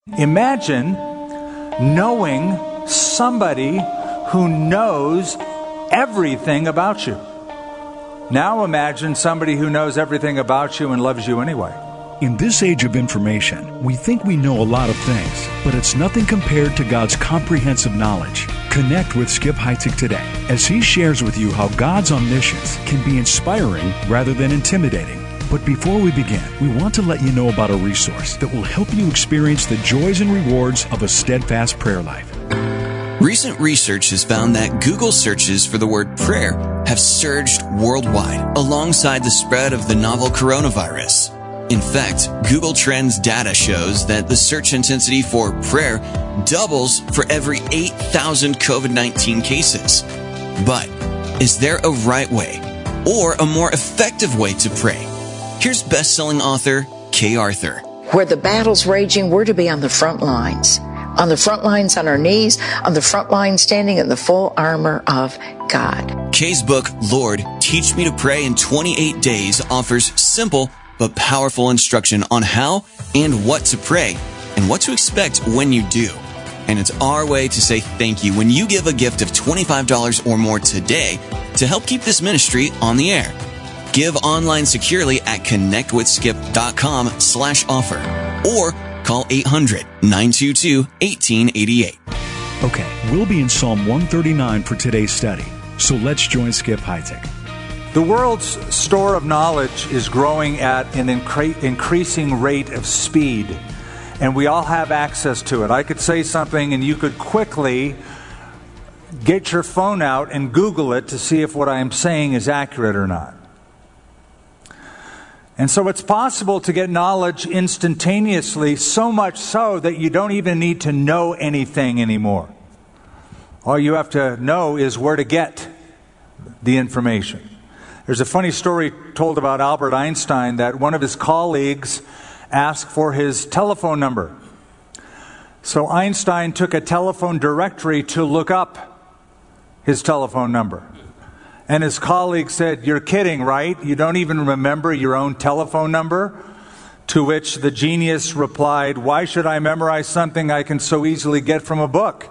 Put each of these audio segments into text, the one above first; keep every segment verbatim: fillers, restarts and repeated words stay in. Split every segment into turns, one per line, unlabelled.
Imagine knowing somebody who knows everything about you. Now imagine somebody who knows everything about you and loves you anyway.
In this age of information, we think we know a lot of things, but it's nothing compared to God's comprehensive knowledge. Connect with Skip Heitzig today as he shares with you how God's omniscience can be inspiring rather than intimidating. But before we begin, we want to let you know about a resource that will help you experience the joys and rewards of a steadfast prayer life.
Recent research has found that Google searches for the word prayer have surged worldwide alongside the spread of the novel coronavirus. In fact, Google Trends data shows that the search intensity for prayer doubles for every eight thousand COVID nineteen cases. But is there a right way or a more effective way to pray? Here's best-selling author Kay Arthur.
Where the battle's raging, we're to be on the front lines. On the front lines on our knees, on the front lines standing in the full armor of God.
Kay's book, Lord, Teach Me to Pray in twenty-eight days, offers simple but powerful instruction on how and what to pray and what to expect when you do. And it's our way to say thank you when you give a gift of twenty-five dollars or more today to help keep this ministry on the air. Give online securely at connectwithskip.com slash offer or call eight hundred, nine two two, one eight eight eight.
Okay, we'll be in Psalm one thirty-nine for today's study, so let's join Skip Heitzig.
The world's store of knowledge is growing at an incre- increasing rate of speed, and we all have access to it. I could say something and you could quickly get your phone out and Google it to see if what I am saying is accurate or not. And so it's possible to get knowledge instantaneously, so much so that you don't even need to know anything anymore. All you have to know is where to get the information. There's a funny story told about Albert Einstein that one of his colleagues asked for his telephone number. So Einstein took a telephone directory to look up his telephone number. And his colleague said, "You're kidding, right? You don't even remember your own telephone number?" To which the genius replied, "Why should I memorize something I can so easily get from a book?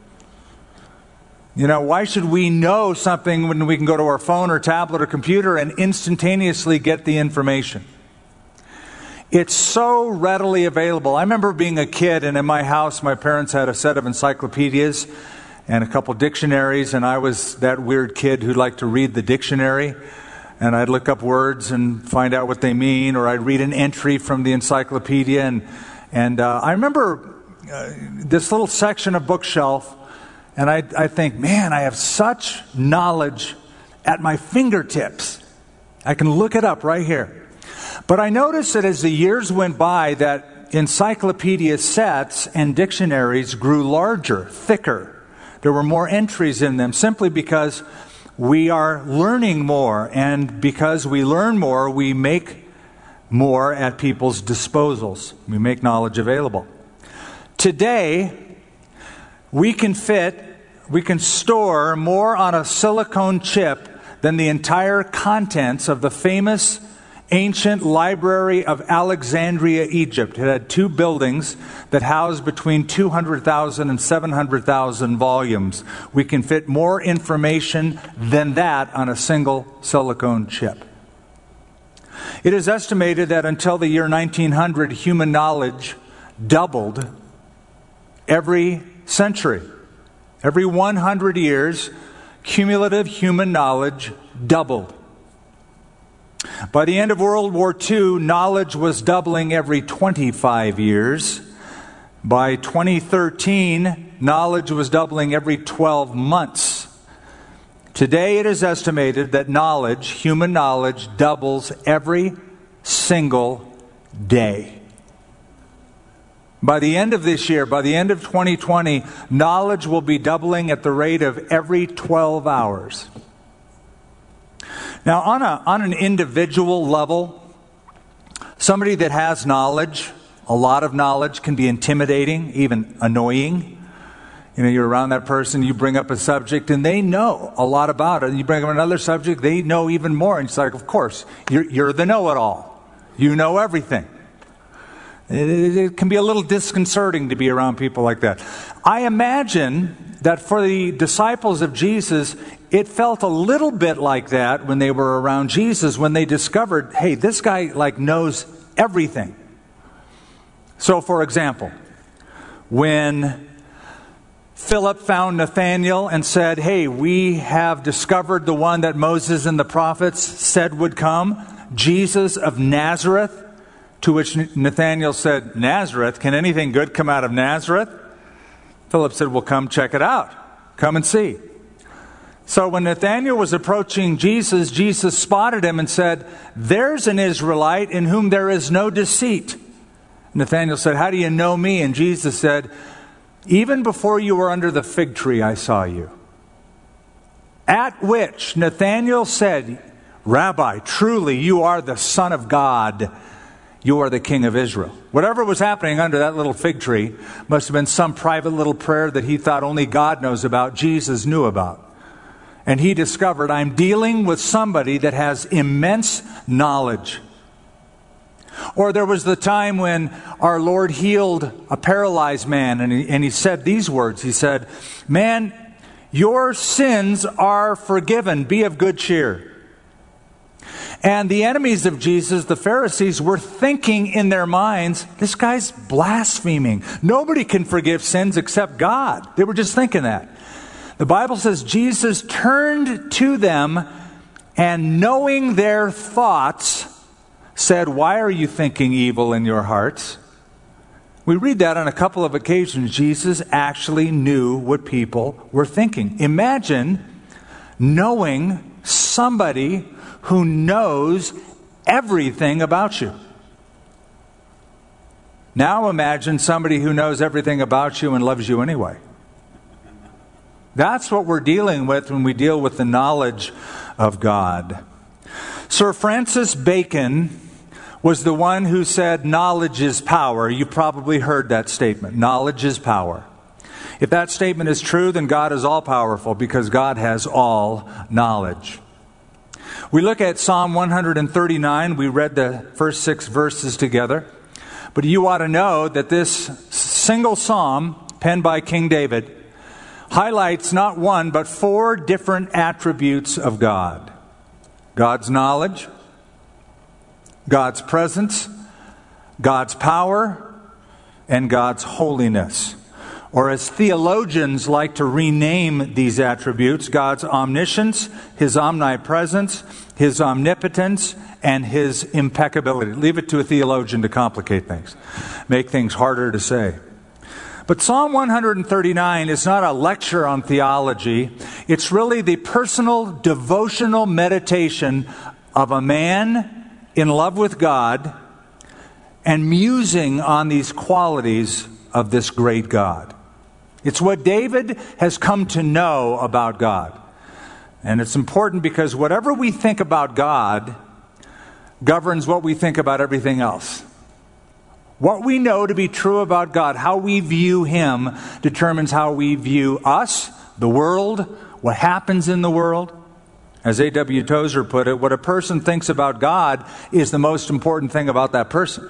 You know, why should we know something when we can go to our phone or tablet or computer and instantaneously get the information?" It's so readily available. I remember being a kid, and in my house, my parents had a set of encyclopedias and a couple dictionaries, and I was that weird kid who liked to read the dictionary, and I'd look up words and find out what they mean, or I'd read an entry from the encyclopedia, and and uh, I remember uh, this little section of bookshelf, and I I think, man, I have such knowledge at my fingertips. I can look it up right here. But I noticed that as the years went by, that encyclopedia sets and dictionaries grew larger, thicker. There were more entries in them simply because we are learning more, and because we learn more, we make more at people's disposals. We make knowledge available. Today, we can fit, we can store more on a silicone chip than the entire contents of the famous ancient library of Alexandria, Egypt. It had two buildings that housed between two hundred thousand and seven hundred thousand volumes. We can fit more information than that on a single silicone chip. It is estimated that until the year nineteen hundred, human knowledge doubled every century. Every one hundred years, cumulative human knowledge doubled. By the end of World War Two, knowledge was doubling every twenty-five years. By twenty thirteen, knowledge was doubling every twelve months. Today, it is estimated that knowledge, human knowledge, doubles every single day. By the end of this year, by the end of twenty twenty, knowledge will be doubling at the rate of every twelve hours. Now, on a on an individual level, somebody that has knowledge, a lot of knowledge, can be intimidating, even annoying. You know, you're around that person, you bring up a subject, and they know a lot about it. You bring up another subject, they know even more. And it's like, of course, you're, you're the know-it-all. You know everything. It, it can be a little disconcerting to be around people like that. I imagine that for the disciples of Jesus, it felt a little bit like that when they were around Jesus, when they discovered, hey, this guy like knows everything. So, for example, when Philip found Nathanael and said, hey, we have discovered the one that Moses and the prophets said would come, Jesus of Nazareth, to which Nathanael said, Nazareth? Can anything good come out of Nazareth? Philip said, well, come check it out. Come and see. So when Nathanael was approaching Jesus, Jesus spotted him and said, there's an Israelite in whom there is no deceit. Nathanael said, how do you know me? And Jesus said, even before you were under the fig tree, I saw you. At which Nathanael said, Rabbi, truly you are the Son of God. You are the King of Israel. Whatever was happening under that little fig tree must have been some private little prayer that he thought only God knows about, Jesus knew about. And he discovered, I'm dealing with somebody that has immense knowledge. Or there was the time when our Lord healed a paralyzed man, and he, and he said these words. He said, man, your sins are forgiven. Be of good cheer. And the enemies of Jesus, the Pharisees, were thinking in their minds, this guy's blaspheming. Nobody can forgive sins except God. They were just thinking that. The Bible says Jesus turned to them and knowing their thoughts said, why are you thinking evil in your hearts? We read that on a couple of occasions. Jesus actually knew what people were thinking. Imagine knowing somebody who knows everything about you. Now imagine somebody who knows everything about you and loves you anyway. That's what we're dealing with when we deal with the knowledge of God. Sir Francis Bacon was the one who said, knowledge is power. You probably heard that statement. Knowledge is power. If that statement is true, then God is all-powerful because God has all knowledge. We look at Psalm one thirty-nine. We read the first six verses together. But you ought to know that this single psalm, penned by King David, highlights not one, but four different attributes of God. God's knowledge, God's presence, God's power, and God's holiness. Or as theologians like to rename these attributes, God's omniscience, His omnipresence, His omnipotence, and His impeccability. Leave it to a theologian to complicate things, make things harder to say. But Psalm one thirty-nine is not a lecture on theology. It's really the personal devotional meditation of a man in love with God and musing on these qualities of this great God. It's what David has come to know about God. And it's important because whatever we think about God governs what we think about everything else. What we know to be true about God, how we view Him, determines how we view us, the world, what happens in the world. As A W Tozer put it, what a person thinks about God is the most important thing about that person.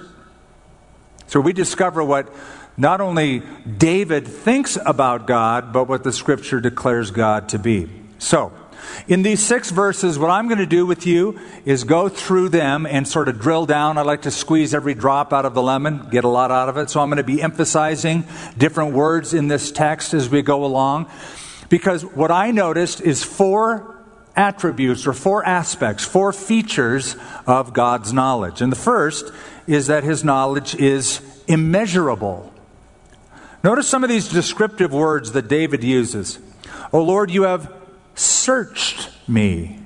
So we discover what not only David thinks about God, but what the Scripture declares God to be. So, in these six verses, what I'm going to do with you is go through them and sort of drill down. I like to squeeze every drop out of the lemon, get a lot out of it. So I'm going to be emphasizing different words in this text as we go along. Because what I noticed is four attributes or four aspects, four features of God's knowledge. And the first is that His knowledge is immeasurable. Notice some of these descriptive words that David uses. O Lord, you have searched me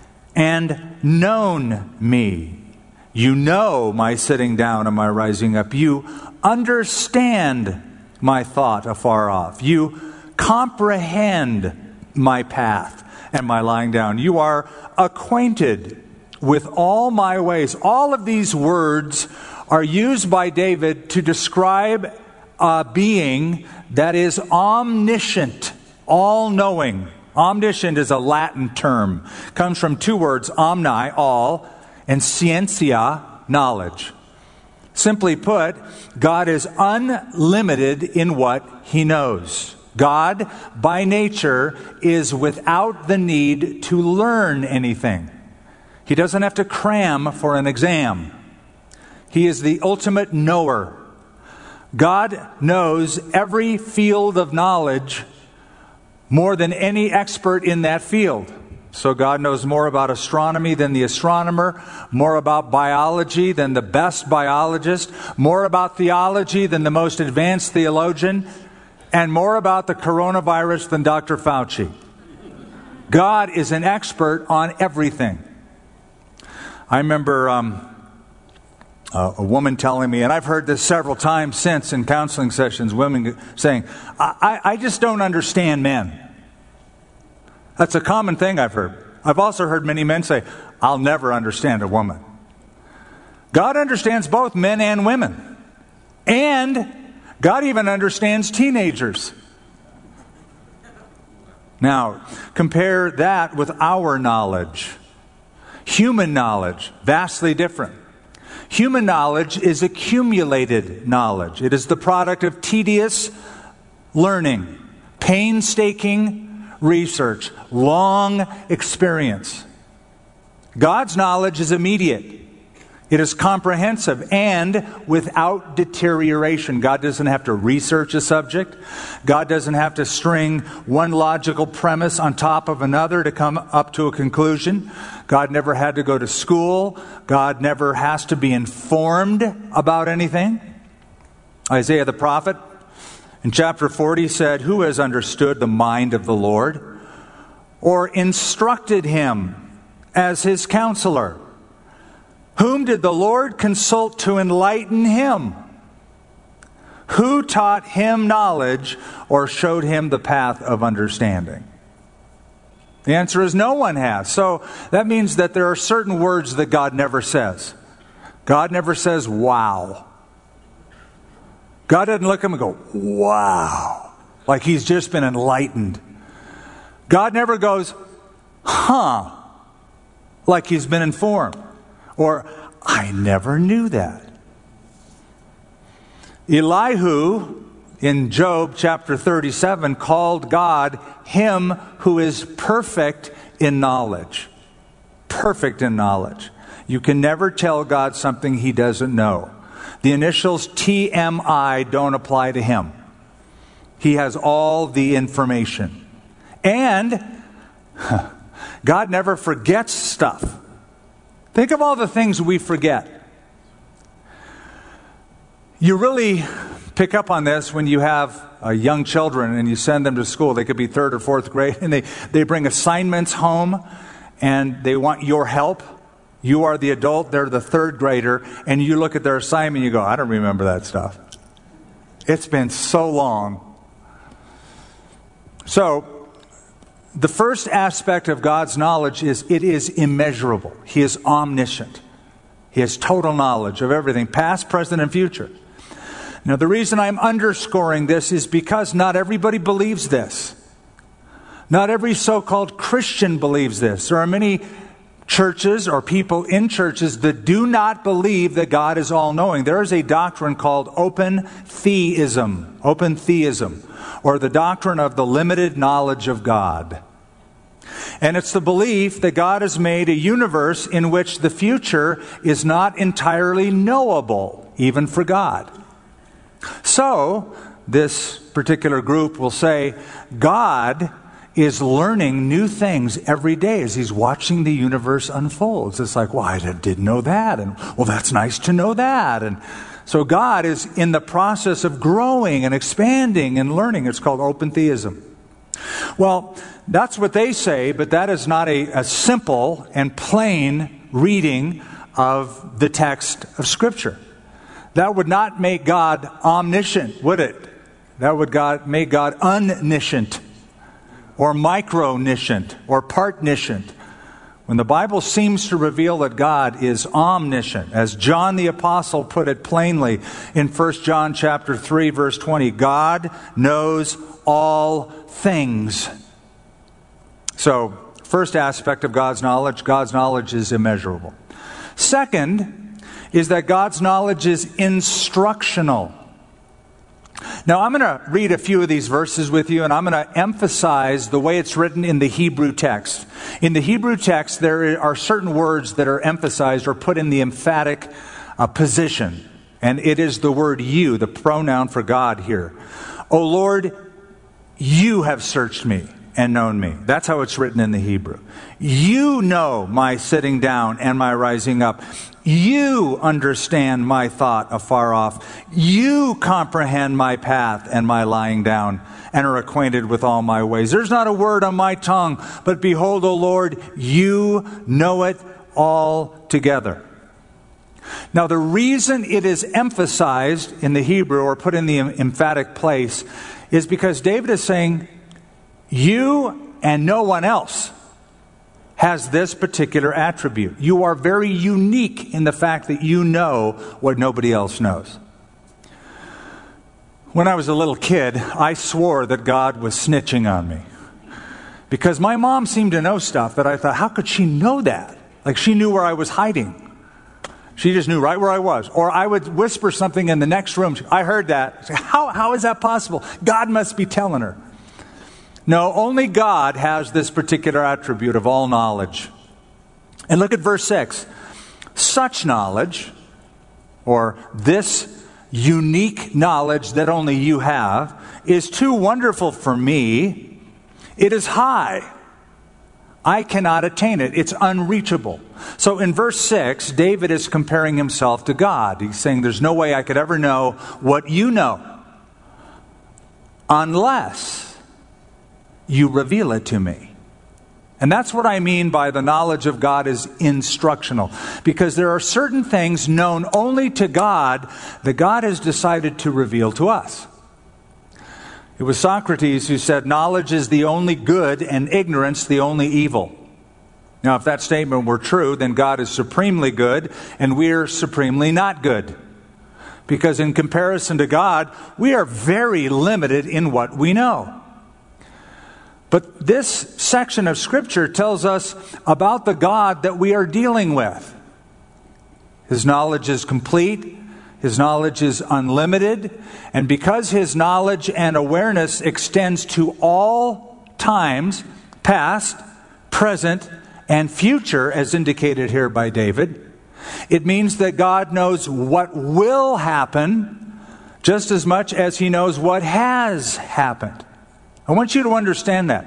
and known me. You know my sitting down and my rising up. You understand my thought afar off. You comprehend my path and my lying down. You are acquainted with all my ways. All of these words are used by David to describe a being that is omniscient, all-knowing. Omniscient is a Latin term. It comes from two words, omni, all, and scientia, knowledge. Simply put, God is unlimited in what He knows. God, by nature, is without the need to learn anything. He doesn't have to cram for an exam. He is the ultimate knower. God knows every field of knowledge more than any expert in that field. So God knows more about astronomy than the astronomer, more about biology than the best biologist, more about theology than the most advanced theologian, and more about the coronavirus than Doctor Fauci. God is an expert on everything. I remember um, uh, a woman telling me, and I've heard this several times since in counseling sessions, women saying, I, I just don't understand men. That's a common thing I've heard. I've also heard many men say, I'll never understand a woman. God understands both men and women. And God even understands teenagers. Now, compare that with our knowledge. Human knowledge, vastly different. Human knowledge is accumulated knowledge. It is the product of tedious learning, painstaking research, long experience. God's knowledge is immediate. It is comprehensive and without deterioration. God doesn't have to research a subject. God doesn't have to string one logical premise on top of another to come up to a conclusion. God never had to go to school. God never has to be informed about anything. Isaiah the prophet in chapter forty said, "Who has understood the mind of the Lord, or instructed him as his counselor? Whom did the Lord consult to enlighten him? Who taught him knowledge or showed him the path of understanding?" The answer is no one has. So that means that there are certain words that God never says. God never says, wow. God doesn't look at him and go, wow, like he's just been enlightened. God never goes, huh, like he's been informed. Or, I never knew that. Elihu, in Job chapter thirty-seven, called God him who is perfect in knowledge. Perfect in knowledge. You can never tell God something He doesn't know. The initials T M I don't apply to Him. He has all the information. And God never forgets stuff. Think of all the things we forget. You really pick up on this when you have uh, young children and you send them to school. They could be third or fourth grade, and they, they bring assignments home and they want your help. You are the adult, they're the third grader, and you look at their assignment and you go, I don't remember that stuff. It's been so long. So, the first aspect of God's knowledge is it is immeasurable. He is omniscient. He has total knowledge of everything, past, present, and future. Now, the reason I'm underscoring this is because not everybody believes this. Not every so-called Christian believes this. There are many churches or people in churches that do not believe that God is all-knowing. There is a doctrine called open theism. Open theism. Or the doctrine of the limited knowledge of God. And it's the belief that God has made a universe in which the future is not entirely knowable, even for God. So, this particular group will say, God is learning new things every day as He's watching the universe unfold. It's like, well, I didn't know that. And, well, that's nice to know that. And so God is in the process of growing and expanding and learning. It's called open theism. Well, that's what they say, but that is not a, a simple and plain reading of the text of Scripture. That would not make God omniscient, would it? That would God, make God omniscient, or microniscient, or partniscient. When the Bible seems to reveal that God is omniscient, as John the Apostle put it plainly in First John chapter three, verse twenty, God knows all things. So, first aspect of God's knowledge, God's knowledge is immeasurable. Second, is that God's knowledge is instructional. Now, I'm going to read a few of these verses with you, and I'm going to emphasize the way it's written in the Hebrew text. In the Hebrew text, there are certain words that are emphasized or put in the emphatic uh, position. And it is the word you, the pronoun for God here. O Lord, you have searched me and known me. That's how it's written in the Hebrew. You know my sitting down and my rising up. You understand my thought afar off. You comprehend my path and my lying down, and are acquainted with all my ways. There's not a word on my tongue, but behold, O Lord, you know it all together. Now, the reason it is emphasized in the Hebrew or put in the emphatic place is because David is saying, you and no one else has this particular attribute. You are very unique in the fact that you know what nobody else knows. When I was a little kid, I swore that God was snitching on me. Because my mom seemed to know stuff that I thought, how could she know that? Like she knew where I was hiding. She just knew right where I was. Or I would whisper something in the next room. I heard that. How, how is that possible? God must be telling her. No, only God has this particular attribute of all knowledge. And look at verse six. Such knowledge, or this unique knowledge that only you have, is too wonderful for me. It is high. I cannot attain it. It's unreachable. So in verse six, David is comparing himself to God. He's saying there's no way I could ever know what you know unless you reveal it to me. And that's what I mean by the knowledge of God is instructional. Because there are certain things known only to God that God has decided to reveal to us. It was Socrates who said, knowledge is the only good and ignorance the only evil. Now, if that statement were true, then God is supremely good and we're supremely not good. Because in comparison to God, we are very limited in what we know. But this section of Scripture tells us about the God that we are dealing with. His knowledge is complete. His knowledge is unlimited. And because His knowledge and awareness extends to all times, past, present, and future, as indicated here by David, it means that God knows what will happen just as much as He knows what has happened. I want you to understand that.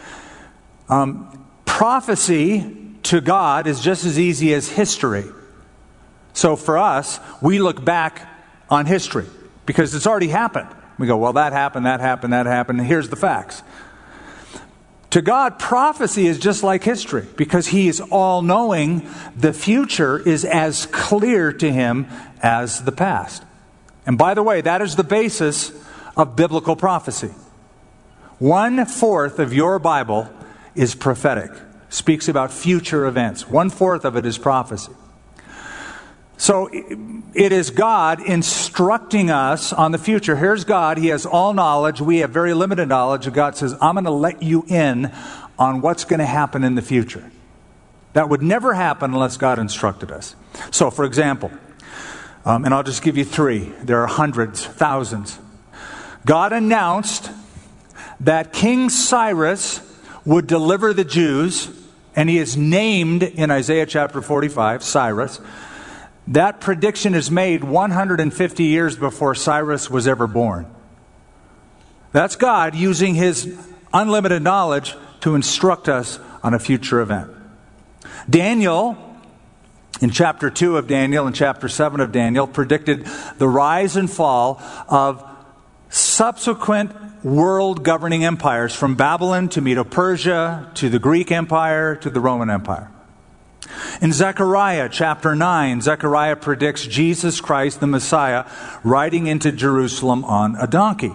Um, prophecy to God is just as easy as history. So for us, we look back on history because it's already happened. We go, well, that happened, that happened, that happened, and here's the facts. To God, prophecy is just like history because He is all-knowing. The future is as clear to Him as the past. And by the way, that is the basis of biblical prophecy. One-fourth of your Bible is prophetic. Speaks about future events. One-fourth of it is prophecy. So it is God instructing us on the future. Here's God. He has all knowledge. We have very limited knowledge. And God says, I'm going to let you in on what's going to happen in the future. That would never happen unless God instructed us. So, for example, um, and I'll just give you three. There are hundreds, thousands. God announced that King Cyrus would deliver the Jews, and he is named in Isaiah chapter forty-five, Cyrus. That prediction is made one hundred fifty years before Cyrus was ever born. That's God using His unlimited knowledge to instruct us on a future event. Daniel, in chapter two of Daniel and chapter seven of Daniel, predicted the rise and fall of subsequent world governing empires, from Babylon to Medo-Persia to the Greek Empire to the Roman Empire. In Zechariah chapter nine, Zechariah predicts Jesus Christ, the Messiah, riding into Jerusalem on a donkey.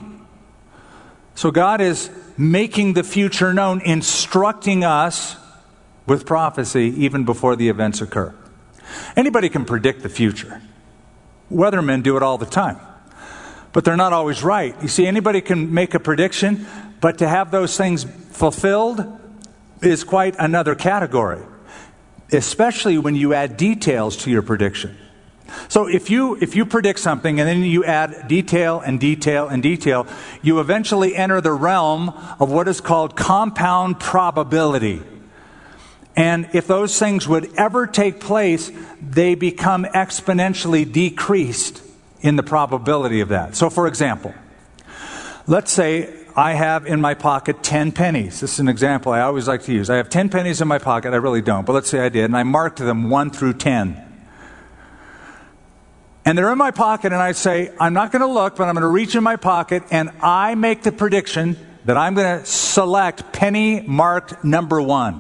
So God is making the future known, instructing us with prophecy even before the events occur. Anybody can predict the future. Weathermen do it all the time. But they're not always right. You see, anybody can make a prediction, but to have those things fulfilled is quite another category. Especially when you add details to your prediction. So if you if you predict something and then you add detail and detail and detail, you eventually enter the realm of what is called compound probability. And if those things would ever take place, they become exponentially decreased in the probability of that. So for example, let's say I have in my pocket ten pennies. This is an example I always like to use. I have ten pennies in my pocket. I really don't, but let's say I did. And I marked them one through ten. And they're in my pocket, and I say, I'm not going to look, but I'm going to reach in my pocket, and I make the prediction that I'm going to select penny marked number one.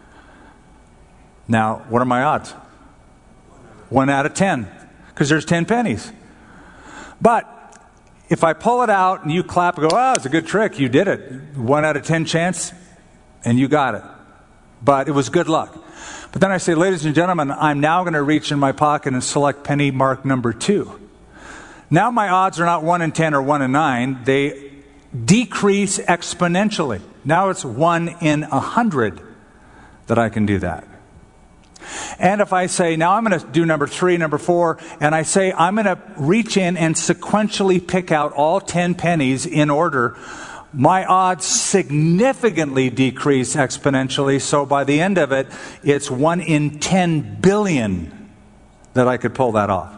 Now, what are my odds? One out of ten, because there's ten pennies. But if I pull it out and you clap and go, oh, it's a good trick, you did it. One out of ten chance, and you got it. But it was good luck. But then I say, ladies and gentlemen, I'm now going to reach in my pocket and select penny mark number two. Now my odds are not one in ten or one in nine. They decrease exponentially. Now it's one in a hundred that I can do that. And if I say, now I'm going to do number three, number four, and I say I'm going to reach in and sequentially pick out all ten pennies in order, my odds significantly decrease exponentially, so by the end of it, it's one in ten billion that I could pull that off.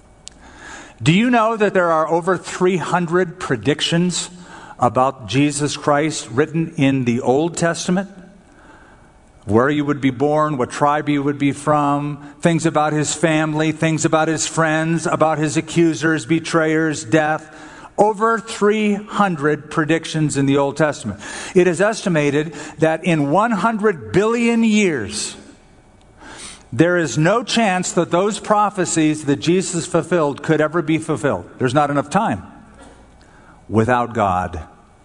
Do you know that there are over three hundred predictions about Jesus Christ written in the Old Testament? Where you would be born, what tribe you would be from, things about his family, things about his friends, about his accusers, betrayers, death. Over three hundred predictions in the Old Testament. It is estimated that in one hundred billion years, there is no chance that those prophecies that Jesus fulfilled could ever be fulfilled. There's not enough time without God.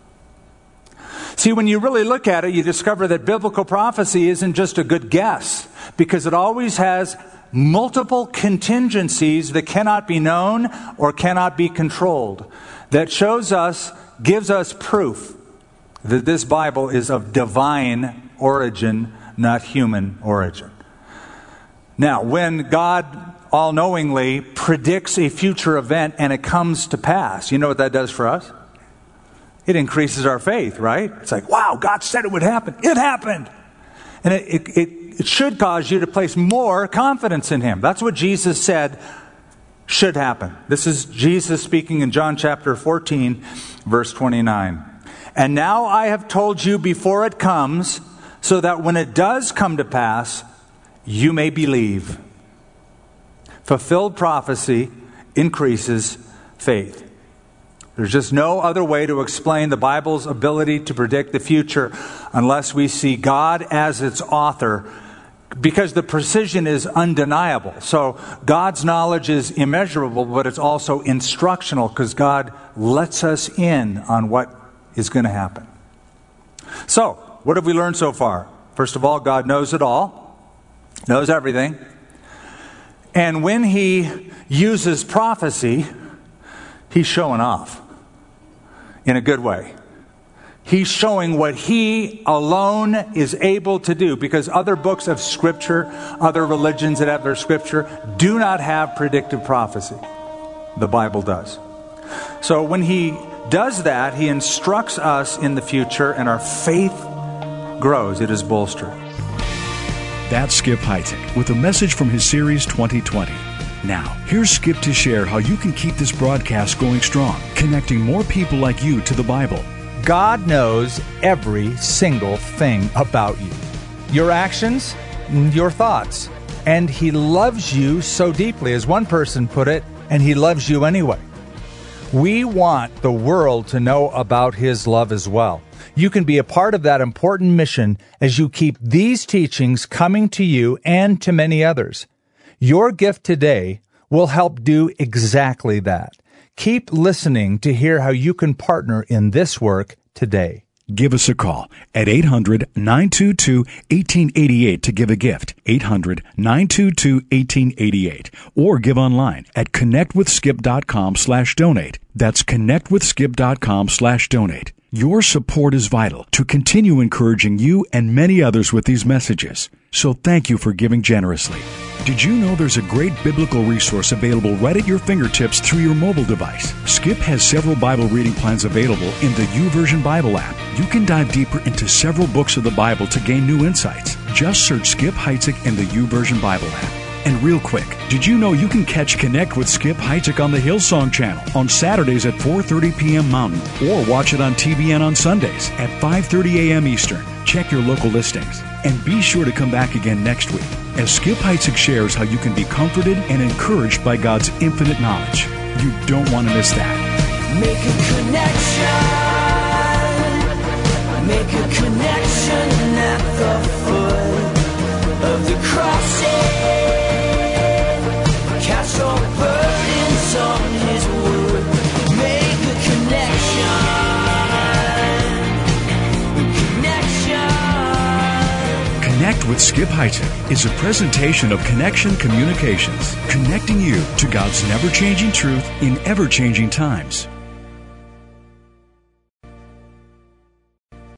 See, when you really look at it, you discover that biblical prophecy isn't just a good guess, because it always has multiple contingencies that cannot be known or cannot be controlled. That shows us, gives us proof that this Bible is of divine origin, not human origin. Now, when God all-knowingly predicts a future event and it comes to pass, you know what that does for us? It increases our faith, right? It's like, wow, God said it would happen. It happened. And it, it, it, it should cause you to place more confidence in Him. That's what Jesus said should happen. This is Jesus speaking in John chapter fourteen, verse twenty-nine. And now I have told you before it comes, so that when it does come to pass, you may believe. Fulfilled prophecy increases faith. There's just no other way to explain the Bible's ability to predict the future unless we see God as its author, because the precision is undeniable. So God's knowledge is immeasurable, but it's also instructional, because God lets us in on what is going to happen. So, what have we learned so far? First of all, God knows it all, knows everything. And when He uses prophecy, He's showing off in a good way. He's showing what He alone is able to do, because other books of Scripture, other religions that have their Scripture, do not have predictive prophecy. The Bible does. So when He does that, He instructs us in the future, and our faith grows. It is bolstered.
That's Skip Heitzig with a message from his series twenty twenty. Now, here's Skip to share how you can keep this broadcast going strong, connecting more people like you to the Bible.
God knows every single thing about you. Your actions, your thoughts. And He loves you so deeply, as one person put it, and He loves you anyway. We want the world to know about His love as well. You can be a part of that important mission as you keep these teachings coming to you and to many others. Your gift today will help do exactly that. Keep listening to hear how you can partner in this work today.
Give us a call at eight hundred, nine two two, one eight eight eight to give a gift, eight hundred, nine two two, one eight eight eight, or give online at connectwithskip.com slash donate. That's connectwithskip.com slash donate. Your support is vital to continue encouraging you and many others with these messages. So thank you for giving generously. Did you know there's a great biblical resource available right at your fingertips through your mobile device? Skip has several Bible reading plans available in the YouVersion Bible app. You can dive deeper into several books of the Bible to gain new insights. Just search Skip Heitzig in the YouVersion Bible app. And real quick, did you know you can catch Connect with Skip Heitzig on the Hillsong channel on Saturdays at four thirty p.m. Mountain, or watch it on T V N on Sundays at five thirty a.m. Eastern. Check your local listings. And be sure to come back again next week as Skip Heitzig shares how you can be comforted and encouraged by God's infinite knowledge. You don't want to miss that.
Make a connection. Make a connection at the foot of the cross. Cast all burdens on His word. Make a connection.
Connect with Skip Heitzig is a presentation of Connection Communications, connecting you to God's never-changing truth in ever-changing times.